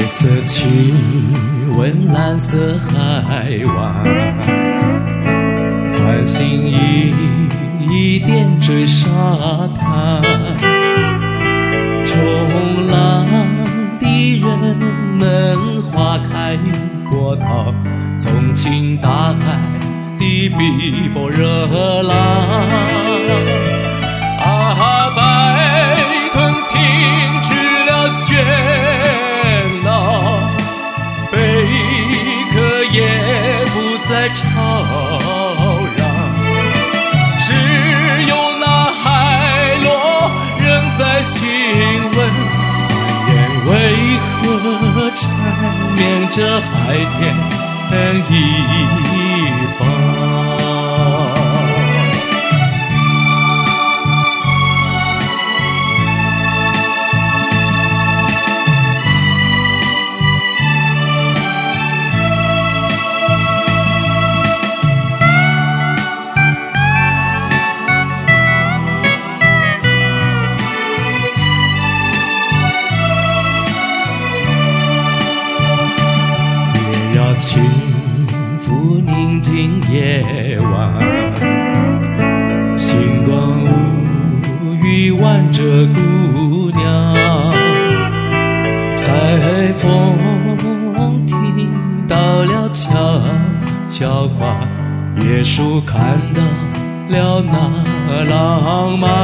色亲吻蓝色海湾，繁星一点缀沙滩，冲浪的人们花开波涛，纵情大海的碧波热浪。白豚停止了喧闹，贝壳也不再吵嚷，只有那海螺仍在询问，三眼为何缠绵着海天一方。轻抚宁静夜晚，星光无语挽着姑娘，海风听到了悄话，椰树看到了那浪漫。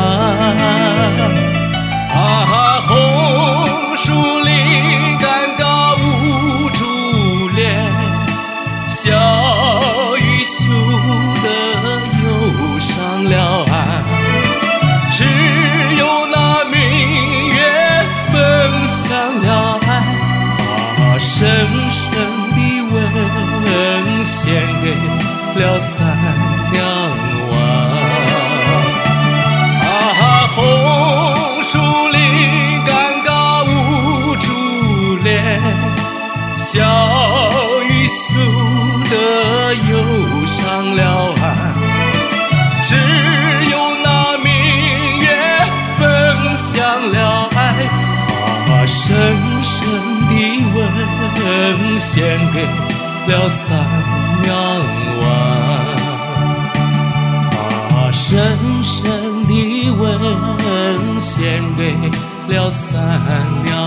红树林尴尬无助恋，小雨羞得忧伤了岸，只有那明月分享了爱，把深深的吻献给了三娘湾。红树林尴尬无助恋，小雨羞得忧伤了岸，只有那明月分享了爱，把深深的吻献给了三娘湾，把深深的吻献给了三娘